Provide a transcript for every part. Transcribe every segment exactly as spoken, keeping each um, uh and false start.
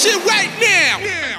shit right now.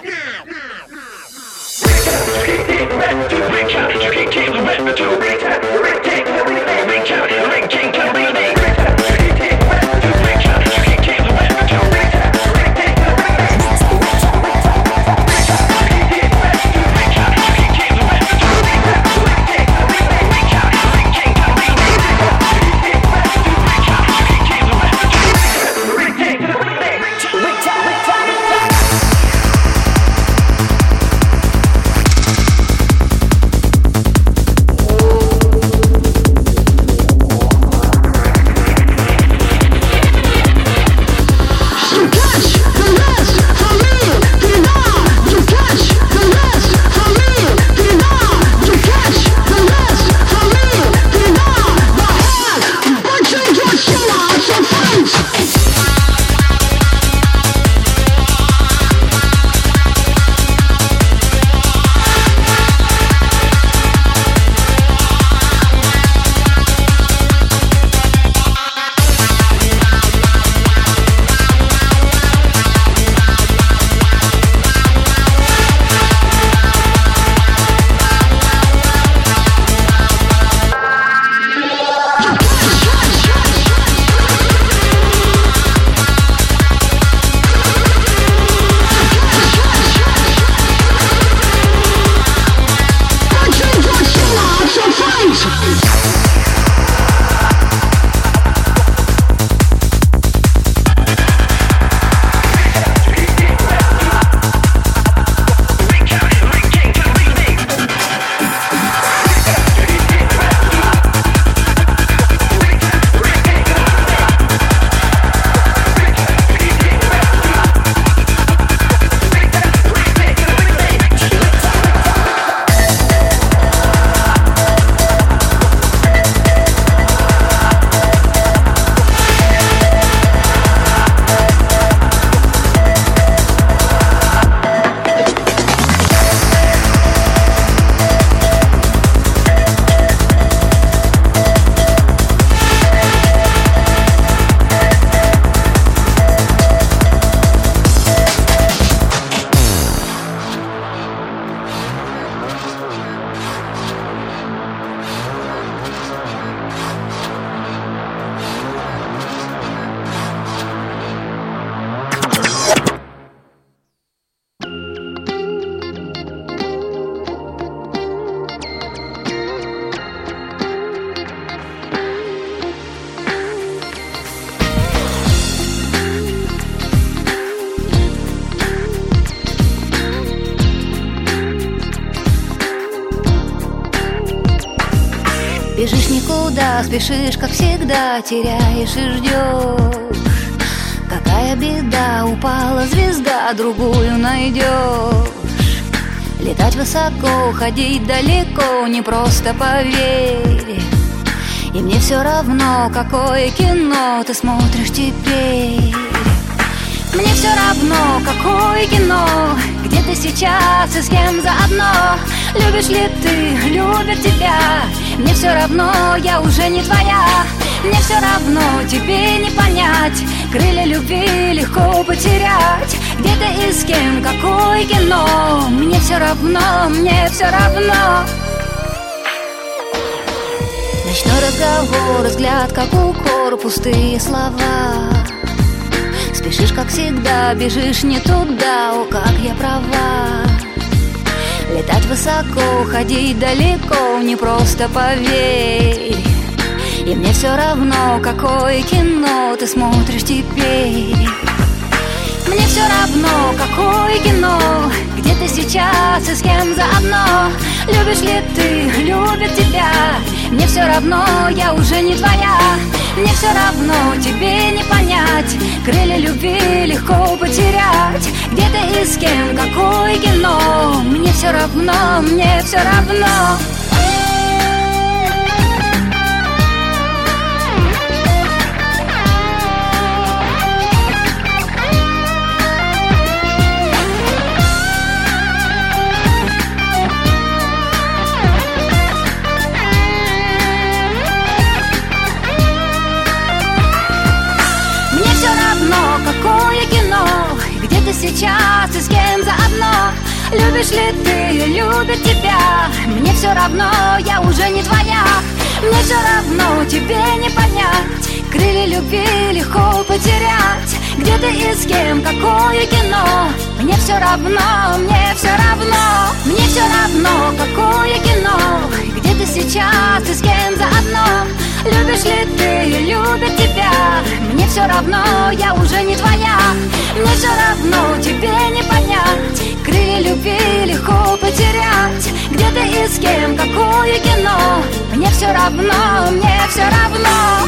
Бежишь никуда, спешишь, как всегда, теряешь и ждешь. Какая беда, упала звезда, другую найдешь. Летать высоко, ходить далеко, не просто, поверь. И мне все равно, какое кино ты смотришь теперь. Мне все равно, какое кино, где ты сейчас и с кем заодно. Любишь ли ты, любит тебя. Мне все равно, я уже не твоя. Мне все равно, тебе не понять. Крылья любви легко потерять. Где ты и с кем, какое кино. Мне все равно, мне все равно. Ночной разговор, взгляд как укор, пустые слова. Спешишь, как всегда, бежишь не туда, о, как я права. Летать высоко, ходить далеко, не просто, поверь. И мне все равно, какое кино ты смотришь теперь. Мне все равно, какое кино, где ты сейчас и с кем заодно. Любишь ли ты, любит тебя. Мне все равно, я уже не твоя. Мне все равно, тебе не понять. Крылья любви легко потерять. Где ты и с кем, какое кино. Мне все равно, мне все равно. Какое кино, где ты сейчас Любишь ли ты, любит тебя? Мне все равно, я уже не твоя. Мне все равно, тебе не понять. Крылья любви легко потерять. Где ты и с кем, какое кино? Мне все равно, мне все равно. Мне все равно, какое кино. Где ты сейчас и с кем заодно? Любишь ли ты, любит тебя? Мне все равно, я уже не твоя. Мне все равно, тебе не понять. Крылья любви легко потерять. Где ты и с кем, какое кино? Мне все равно, мне все равно.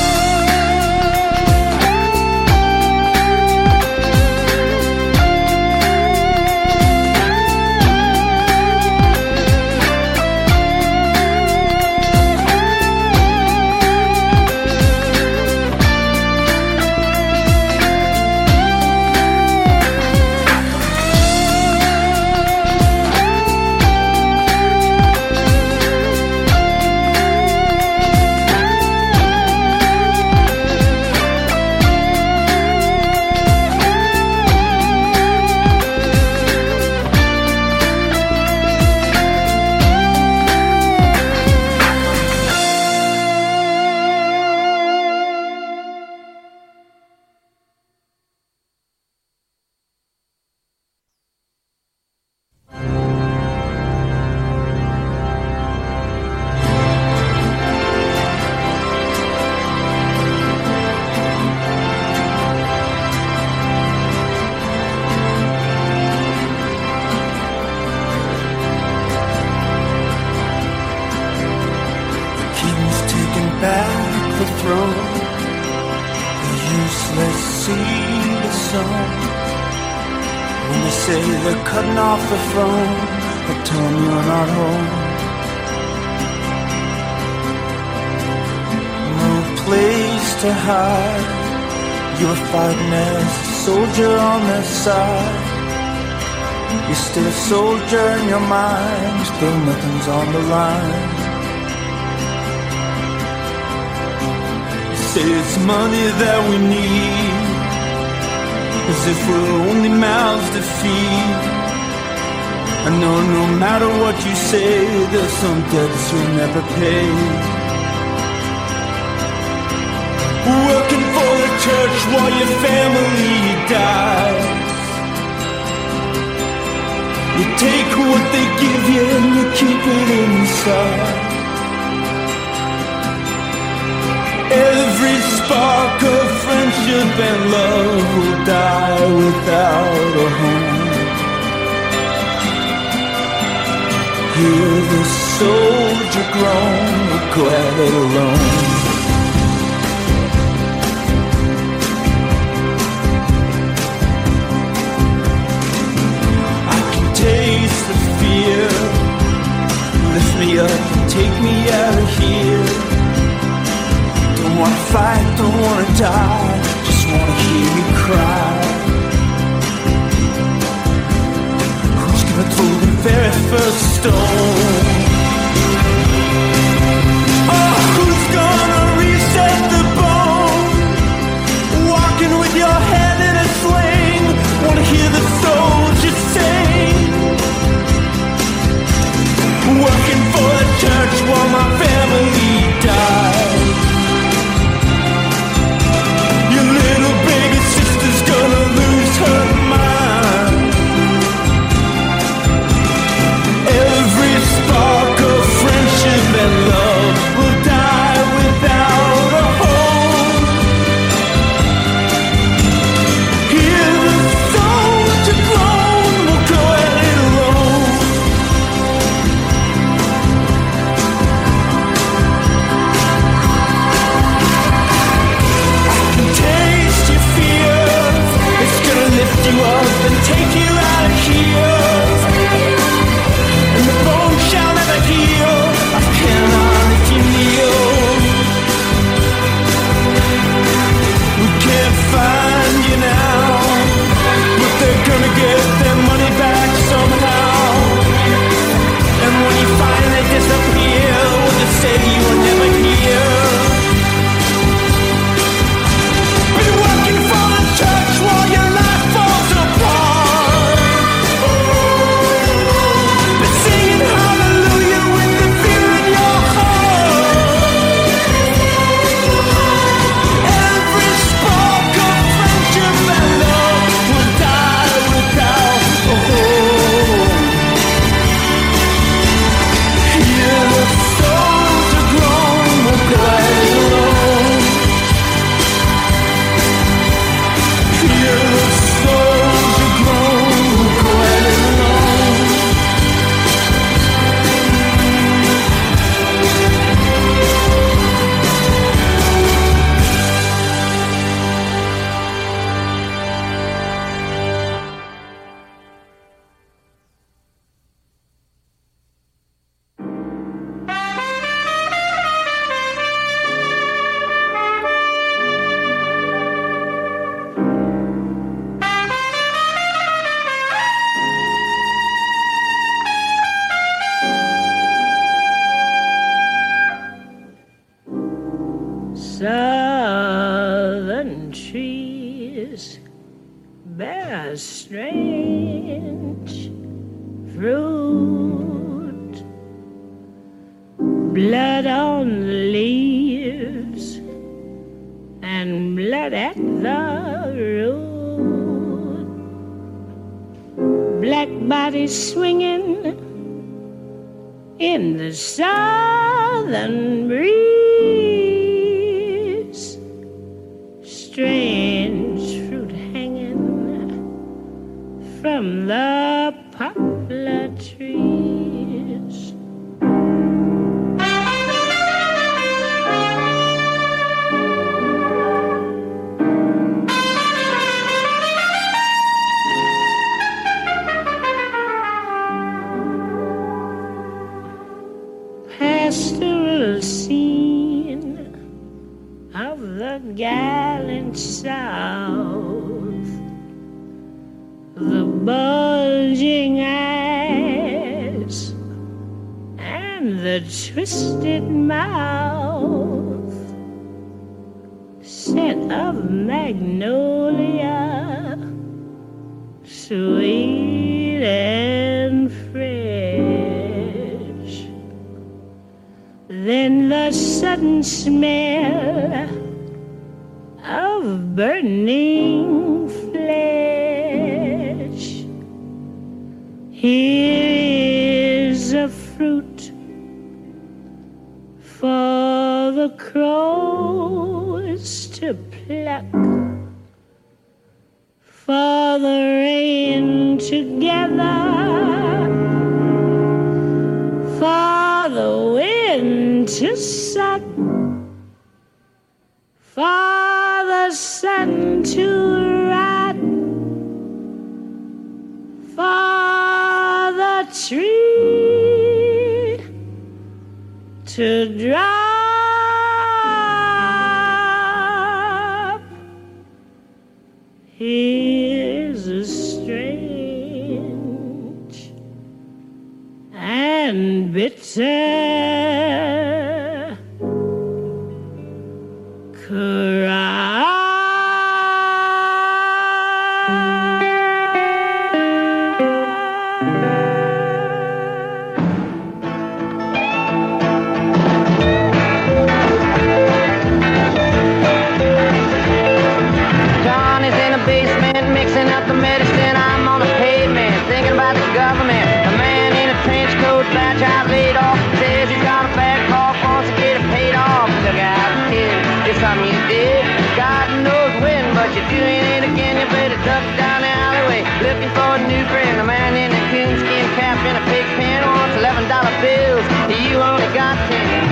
You're still a soldier in your mind, still nothing's on the line. You say it's money that we need, as if we're only mouths to feed. I know no matter what you say, there's some debts you'll never pay. Working for the church while your family dies. You take what they give you and you keep it inside. Every spark of friendship and love will die without a home. Hear the soldier groan, glad alone. Taste the fear, lift me up and take me out of here. Don't wanna fight, don't wanna die, just wanna hear you cry. Who's gonna throw the very first stone? Oh, who's gonna reset the bone? Walking with your head in a sling, wanna hear the soldiers sing. Working for the church while my family dies. Your little baby sister's gonna lose her mind. Every bear strange fruit, blood on the leaves and blood at the root, black bodies swinging in the southern breeze, strange fruit hanging from the poplar trees. Pastoral scene of the gallant South, the bulging eyes and the twisted mouth, scent of magnolia, sweet and fresh. Then the sudden smell of burning flesh. Here is a fruit for the crows to pluck, for the rain to gather, for the wind to suck, for the sun to rot, for the tree to drop. Here's a strange and bitter bills, you only got ten.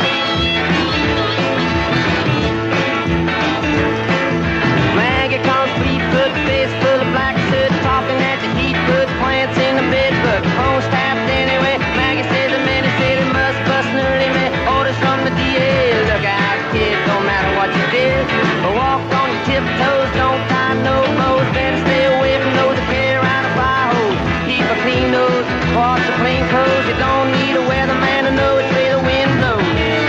Maggie comes three foot, face full of black soot, talking at the heat, put plants in the bed, but phone's tapped anyway. Maggie says the man is said it must bust an early man. Orders from the D A. Look out, kid, don't matter what you did. Walk on your tiptoes, don't tie no bows. Better stay away from those that carry around a fire hose. Keep a clean nose, wash the clean clothes. You don't need a weatherman to know which way the wind blows.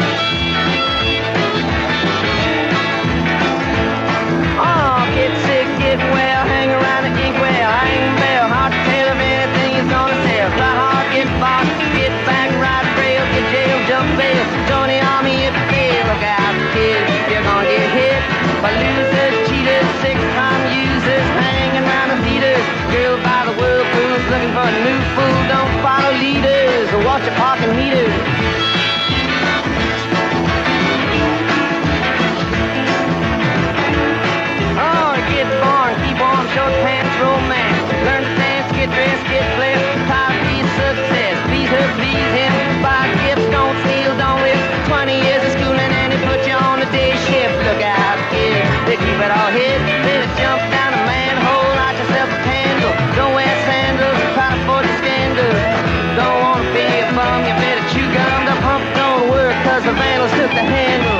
Oh, get sick, get well, hang around the inkwell, hang bell, hard to tell if anything is gonna sell. Fly hard, get boxed, get back, ride rail, get jail, jump bail, join the army if you fail. Look out, kid, you're gonna get hit by losers, cheaters, six-time users, hanging around the leaders. Girl by the whirlpools, looking for a new fool. Don't follow leaders or watch your parking meters. Oh, get born, keep on, short pants, romance. Learn to dance, get dressed, get blessed. Tired of being success, please her, please him. Buy gifts, don't steal, don't live. Twenty years of schooling and they put you on the day shift. Look out, kid, they keep it all hid. Better jump down a manhole, light yourself a candle. Don't wear sandals, try to forge a scandal. Don't wanna be a bum, you better chew gum. The pump don't work, cause the vandals took the handle.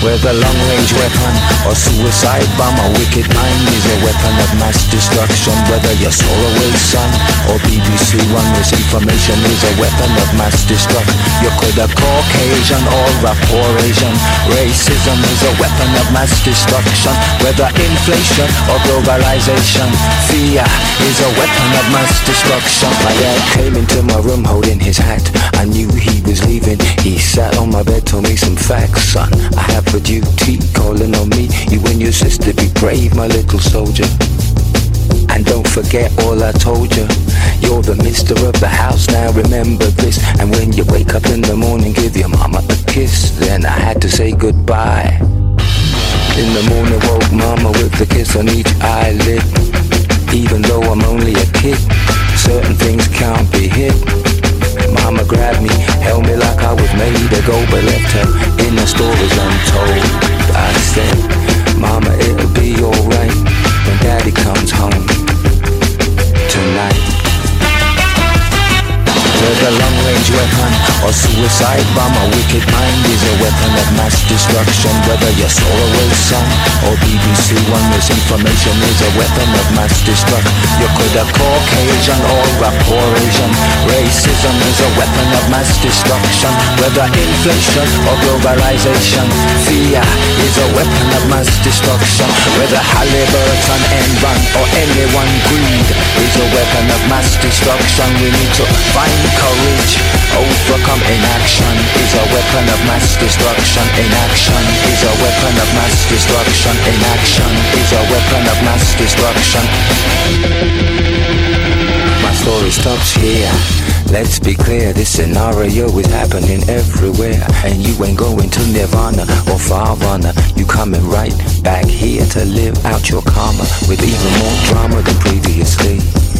Whether long-range weapon or suicide bomb, a wicked mind is a weapon of mass destruction. Whether you're Solarway Sun or B B C One, misinformation is a weapon of mass destruction. You could have Caucasian or rapport Asian. Racism is a weapon of mass destruction. Whether inflation or globalization, fear is a weapon of mass destruction. My dad came into my room holding his hat. I knew he was leaving. He sat on my bed, told me some facts, son. I have a duty calling on me. You and your sister, be brave, my little soldier. And don't forget all I told you. You're the mister of the house, now remember this. And when you wake up in the morning, give your mama a kiss. Then I had to say goodbye. In the morning, woke mama with a kiss on each eyelid. Even though I'm only a kid, certain things can't be hid. Mama grabbed me, held me like I was made to go, but left her in the stories untold. I said, Mama, it'll be alright when Daddy comes home tonight. Whether long-range weapon or suicide bomb, a wicked mind is a weapon of mass destruction. Whether you're Solarway Sun or B B C One, misinformation is a weapon of mass destruction. You could have Caucasian or rapport Asian. Racism is a weapon of mass destruction. Whether inflation or globalization, fear is a weapon of mass destruction. Whether Halliburton, Enron or anyone, greed is a weapon of mass destruction. We need to find courage, overcome inaction is a weapon of mass destruction. Inaction is a weapon of mass destruction. Inaction is a weapon of mass destruction. My story stops here. Let's be clear, this scenario is happening everywhere. And you ain't going to Nirvana or Farvana. You coming right back here to live out your karma with even more drama than previously.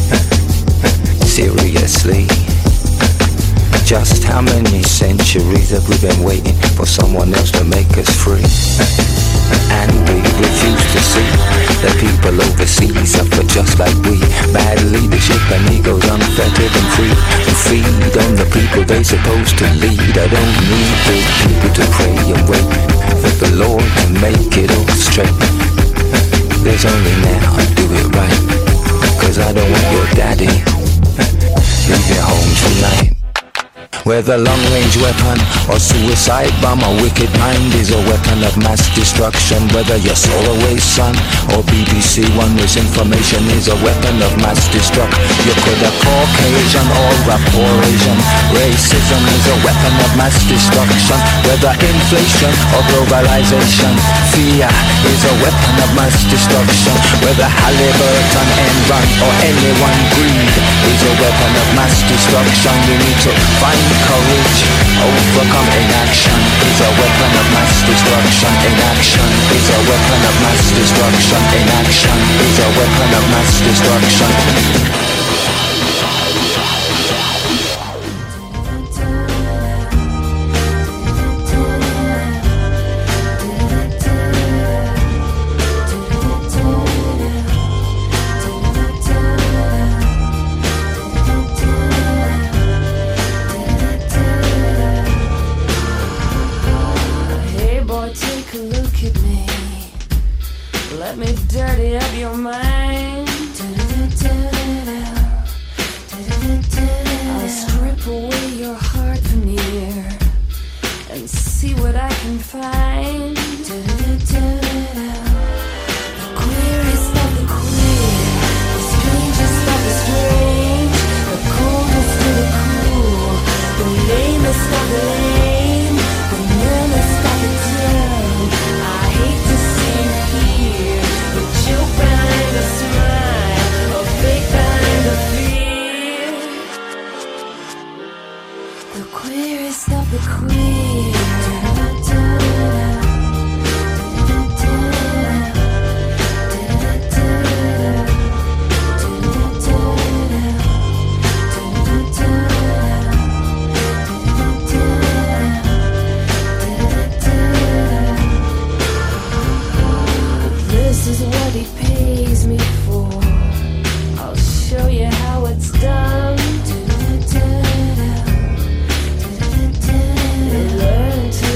Seriously. Just how many centuries have we been waiting for someone else to make us free? And we refuse to see that people overseas suffer just like we. Bad leadership and egos unfettered and free to feed on the people they supposed to lead. I don't need the people to pray and wait for the Lord to make it all straight. There's only now, do it right, cause I don't want your daddy leaving home tonight. Whether long-range weapon or suicide bomb, a wicked mind is a weapon of mass destruction. Whether you're Solarway Sun or B B C One, misinformation is a weapon of mass destruction. You could have Caucasian or rapport Asian. Racism is a weapon of mass destruction. Whether inflation or globalization, fear is a weapon of mass destruction. Whether Halliburton, Enron or anyone, greed is a weapon of mass destruction. We need to find courage, overcome inaction is a weapon of mass destruction. Inaction is a weapon of mass destruction. Inaction is a weapon of mass destruction. Let me dirty up your mind. I'll strip away your heart veneer and see what I can find. The queerest of the queer, the strangest of the strange, the coldest of the cool, the lamest of the lame, the numbest of the dumb. I hate to see you here, but you're behind a smile, a fake behind a fear. The queerest of the queer. This is what he pays me for. I'll show you how it's done. Learn to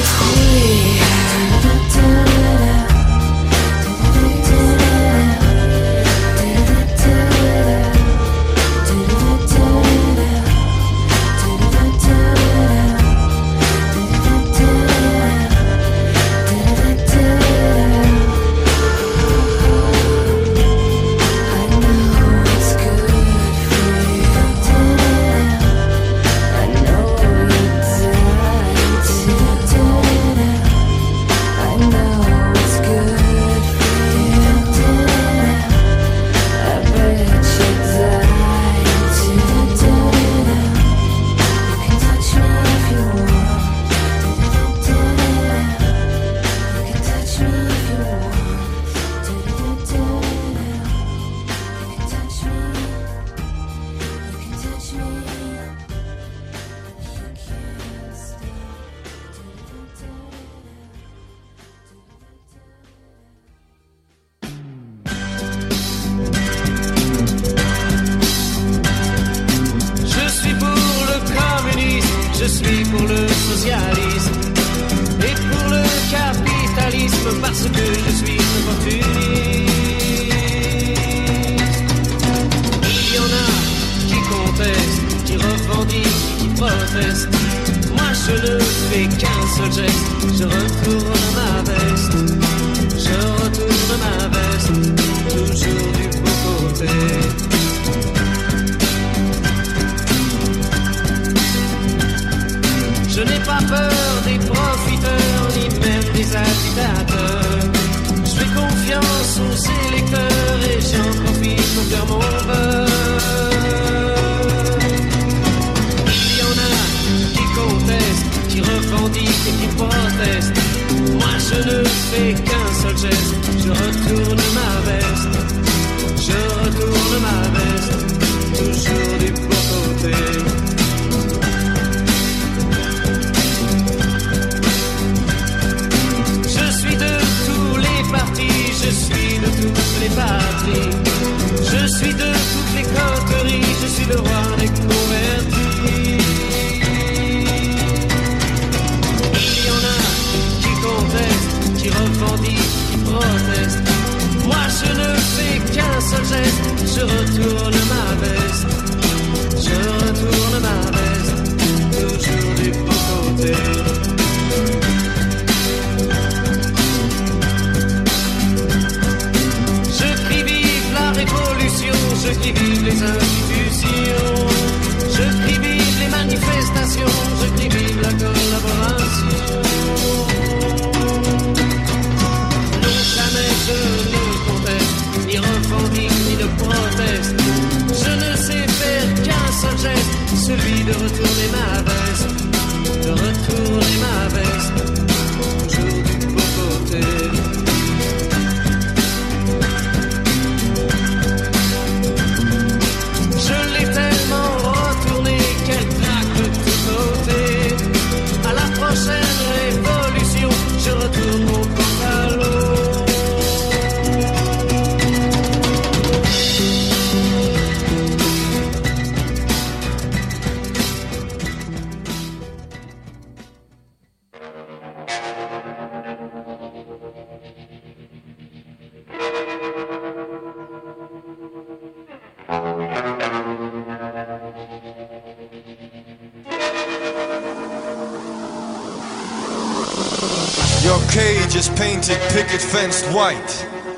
Your cage is painted picket fenced white,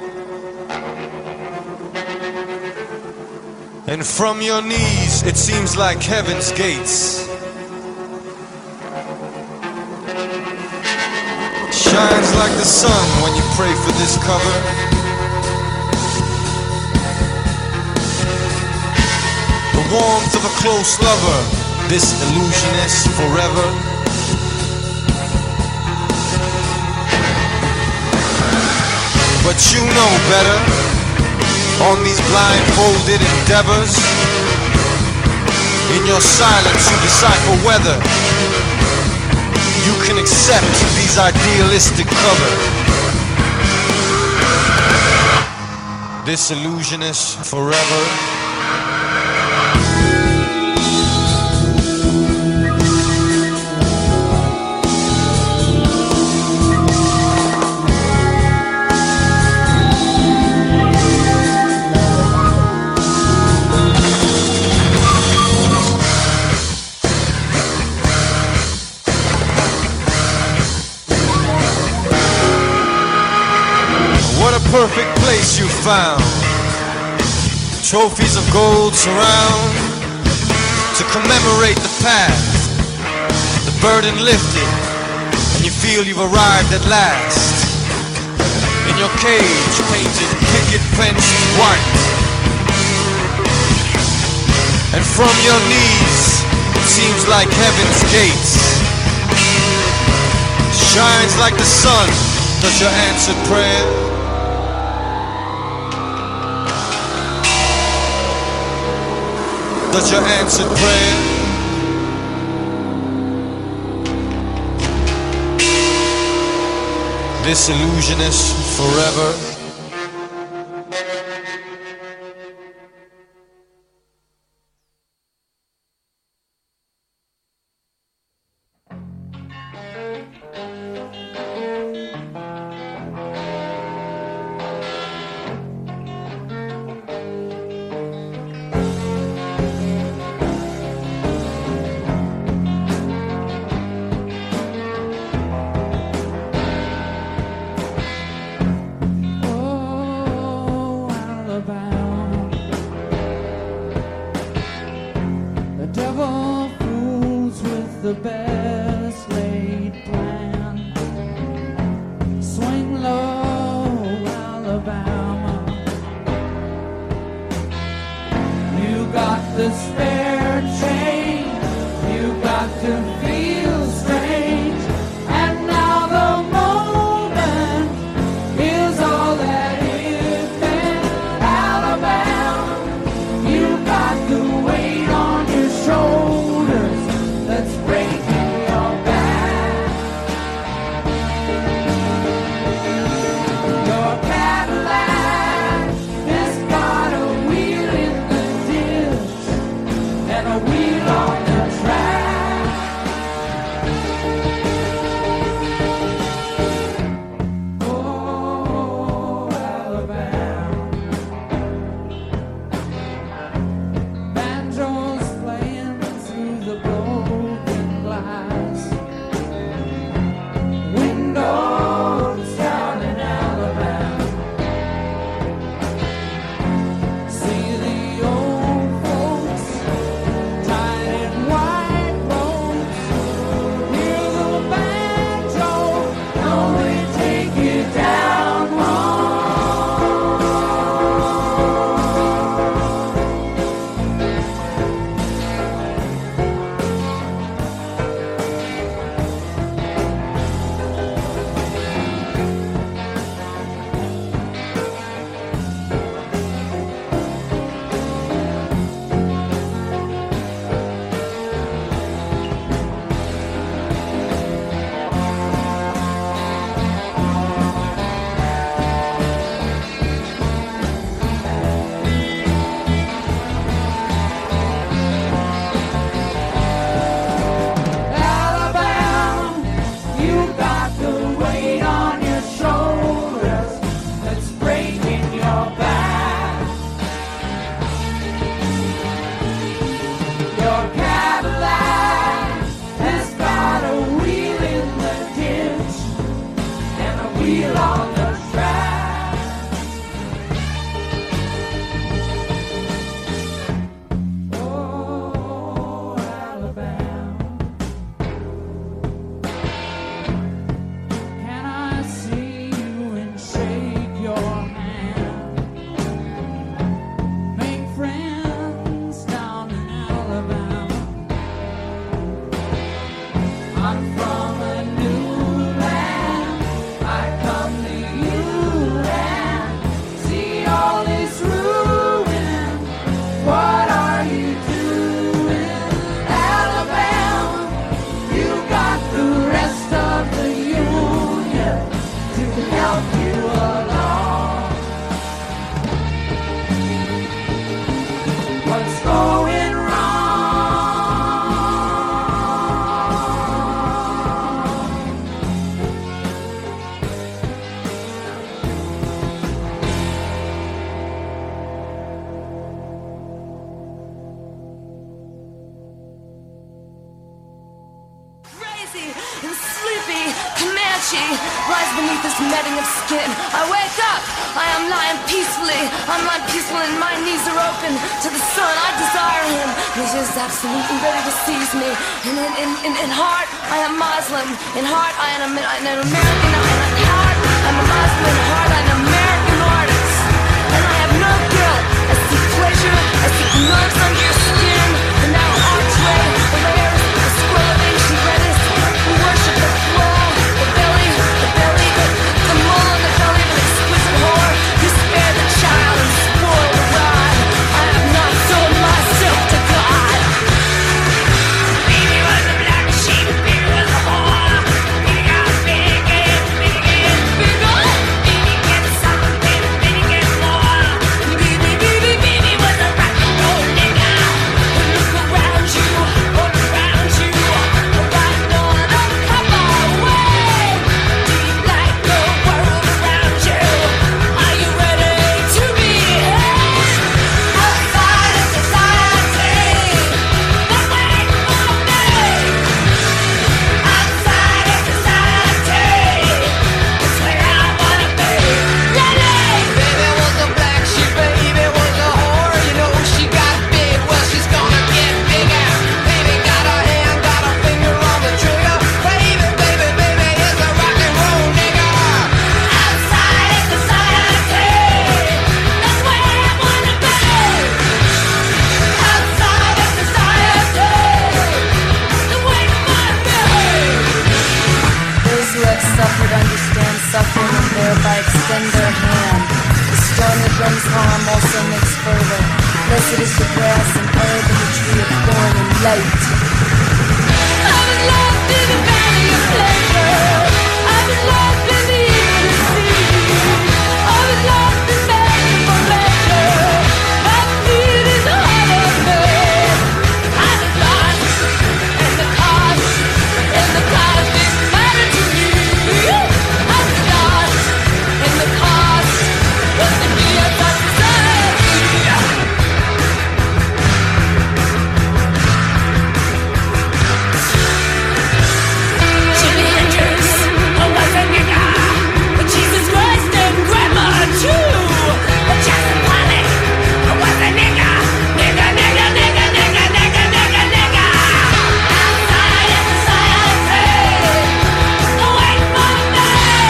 and from your knees it seems like heaven's gates. Shines like the sun when you pray for this cover. The warmth of a close lover, this illusionist forever. But you know better on these blindfolded endeavors. In your silence you decipher whether you can accept these idealistic covers. This illusionist forever. perfect place you found. Trophies of gold surround to commemorate the past. The burden lifted, and you feel you've arrived at last. In your cage, painted picket fence white, and from your knees, it seems like heaven's gates. Shines like the sun, does your answered prayer. Does your answered prayer. This illusionist forever. She lies beneath this netting of skin. I wake up, I am lying peacefully. I'm lying peaceful and my knees are open to the sun. I desire him. He's just absolutely ready to seize me. And in, in, in, in heart, I am Muslim. In heart, I am an American. In heart, I'm a Muslim. In heart, I'm an American artist. And I have no guilt. I seek pleasure. I seek nerves under your skin. And now archway, the layers, the scroll of ancient lettuce. We worship the floor, the belly, the belly, the, the mole in the belly of an exquisite whore. You spare the child and spoil the rod. I have not sold myself to God. Baby was a black sheep, baby was a whore. Baby got big and big and bigger. Baby gets something, baby gets more. Baby, baby, baby was a rock and roll nigga. Look around you, all around you. Right on a proper way. Do you like the world around you? Are you ready to be outside of society? That's where you wanna be. Outside of society. That's where I wanna be. Baby was a black sheep, baby was a whore. You know she got big, well she's gonna get bigger. Baby got a hand, got a finger on the trigger. Baby, baby, baby is a rock and roll nigga. Outside of society, that's where I wanna be. Outside of society, the way I wanna be. Those who have suffered understand suffering and thereby extend their hand. The stone that brings harm also makes further. Blessed is the grass and herb and the tree of thorn and light. I was lost in the valley of pleasure. I was lost in the evening sea. I was lost in begging for pleasure. I feel in the heart of man. I was lost in the cost, and the cost didn't matter to me. I was lost in the cost of the years of society. Jimi Hendrix, I was a nigga. Jesus Christ and Grandma too. Jackson Pollock, I was a nigga. Nigga, nigga, nigga, nigga, nigga, nigga, nigga. Outside of society, away from me.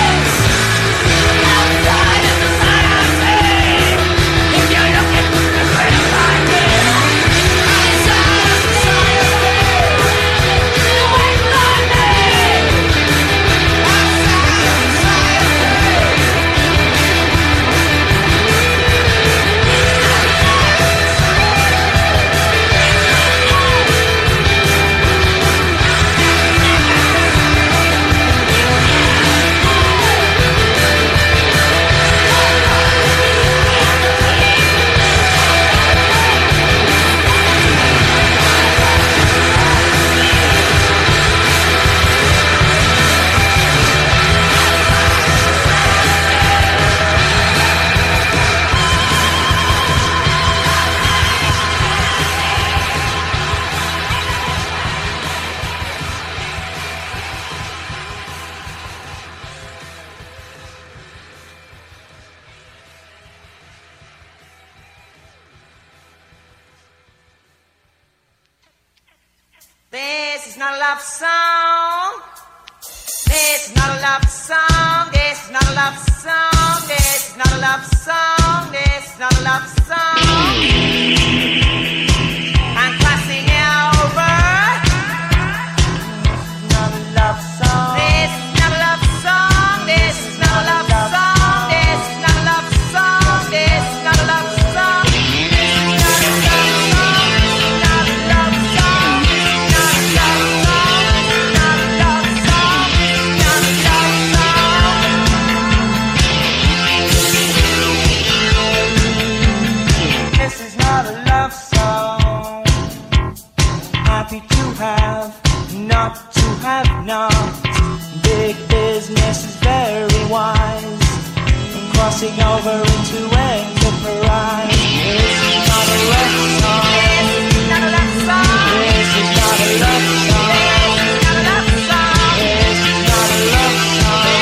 Outside of society, if you're looking for a friend like me. Outside of society, away from me. This is not a love song. This is not a love song. This is not a love song. This is not a love song. This is not a love song. I'm crossing over. Not a love song. This is not a love song. This is not a love song. This is not a love song. This is not a love song. This is not a love song. Happy to have, not to have not. Big business is very wise. Crossing over into enterprise. This is not a love song. This is not a love song. This is not a love song. This is not a love song. This is not a love song.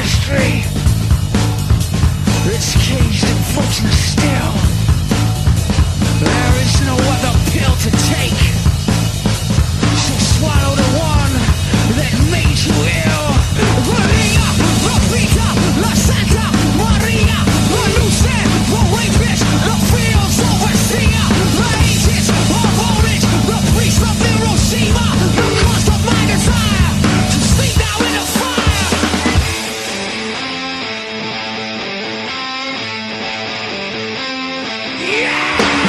history. It's caged and frozen still. There is no other pill to take. So swallow the one that made you ill. Maria, La Vita, La Santa Maria, La Luce, the rapist, the fields overseer, the ancients of oldage, the priest of Hiroshima, the cost of my desire to sleep now in the fire. Yeah!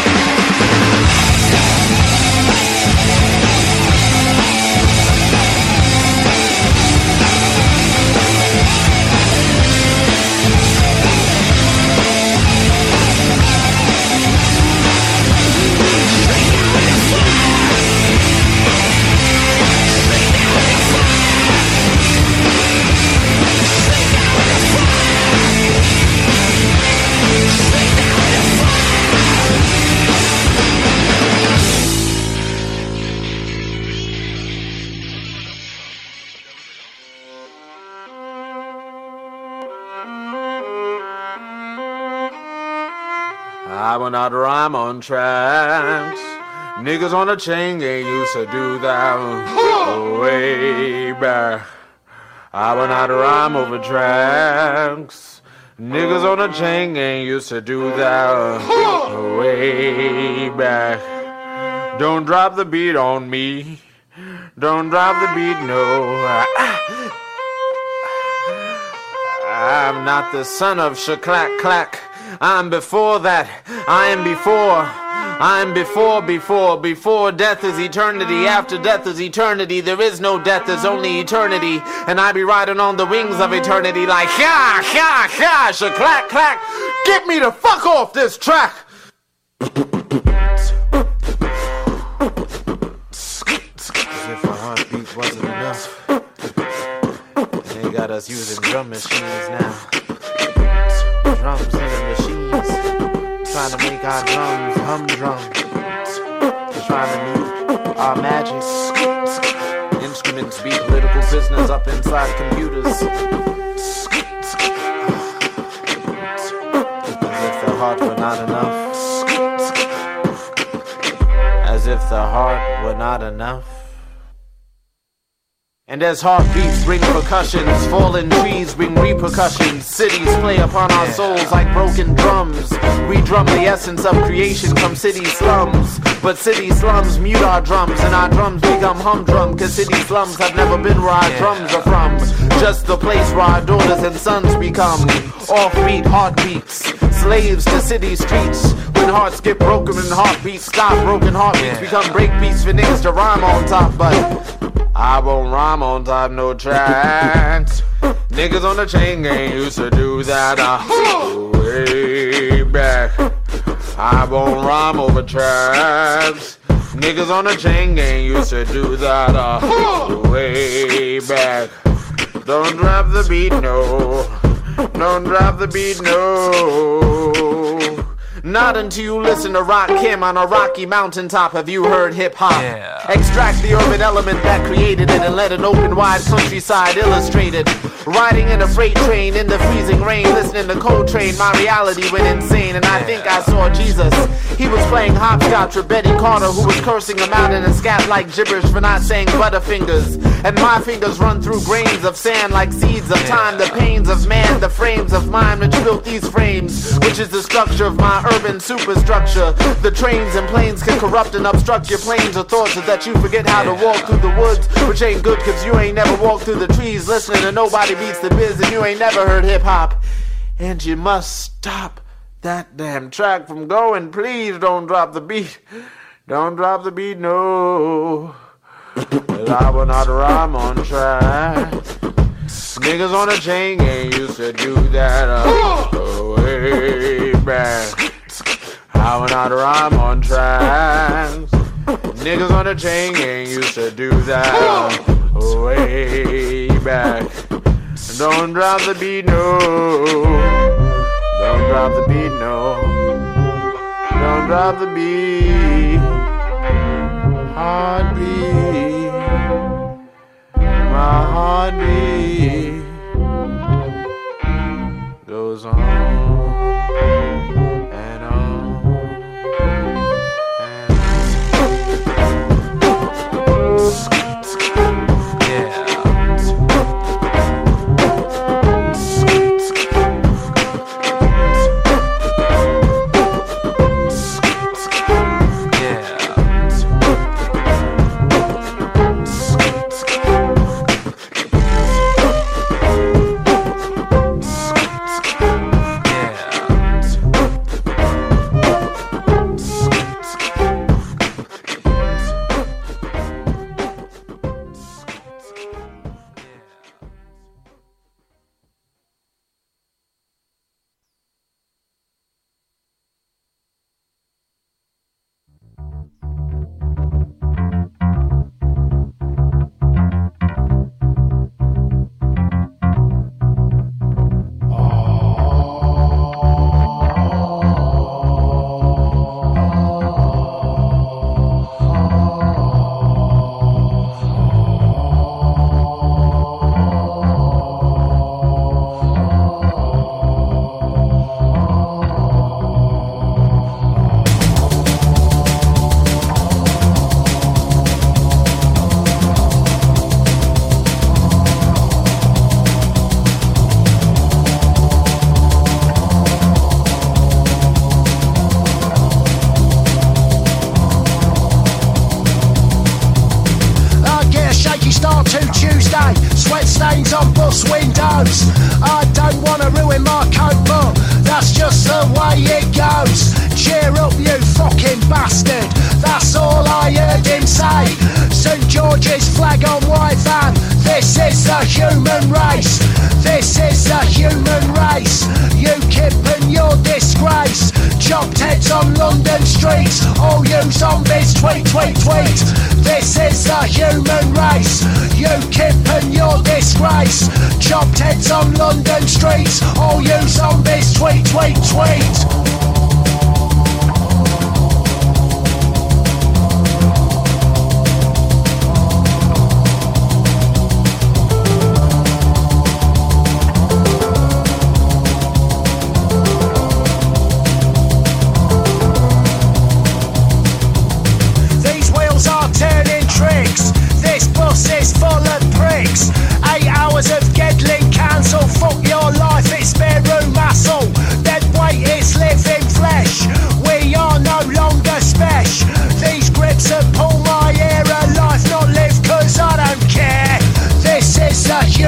I will not rhyme on tracks. Niggas on the chain gang used to do that way back. I will not rhyme over tracks. Niggas on the chain gang used to do that way back. Don't drop the beat on me. Don't drop the beat, no. I'm not the son of Shaklack Clack. I'm before that. I am before. I am before, before, before death is eternity. After death is eternity. There is no death, there's only eternity. And I be riding on the wings of eternity like, ha, ha, ha, shaklack, clack. Get me the fuck off this track. As if a heartbeat wasn't enough. They got us using drum machines now. Drums in the machines, trying to make our drums humdrum. Trying to meet our magic. Instruments beat political business up inside computers. As if the heart were not enough. As if the heart were not enough. And as heartbeats bring percussions, fallen trees bring repercussions. Cities play upon our souls like broken drums. We drum the essence of creation from city slums. But city slums mute our drums, and our drums become humdrum. Cause city slums have never been where our drums are from. Just the place where our daughters and sons become offbeat heartbeats, slaves to city streets. When hearts get broken and heartbeats stop, broken heartbeats become breakbeats for niggas to rhyme on top. But I won't rhyme on top no tracks. Niggas on the chain gang used to do that uh, way back. I won't rhyme over tracks. Niggas on the chain gang used to do that uh, way back. Don't drop the beat, no. Don't drop the beat, no. Not until you listen to Rakim on a rocky mountaintop have you heard hip-hop. Yeah. Extract the urban element that created it and let an open wide countryside illustrate it. Riding in a freight train in the freezing rain, listening to Coltrane, my reality went insane. And I think I saw Jesus. He was playing hopscotch with Betty Carter, who was cursing him out in a scat like gibberish for not saying butterfingers. And my fingers run through grains of sand like seeds of time. The pains of man, the frames of mind which built these frames, which is the structure of my urban superstructure. The trains and planes can corrupt and obstruct your planes of thoughts so that you forget how to walk through the woods, which ain't good cause you ain't never walked through the trees listening to Nobody Beats the Biz, and you ain't never heard hip-hop. And you must stop that damn track from going. Please don't drop the beat. Don't drop the beat, no. Well, I will not rhyme on track. Niggas on the chain gang used to do that uh, way back. I will not rhyme on tracks. Niggas on the chain gang used to do that uh, way back. Don't drop the beat, no. Don't drop the beat, no. Don't drop the beat. Heartbeat. My heartbeat. goes on and on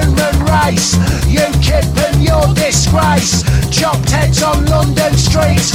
Chopped heads on London streets.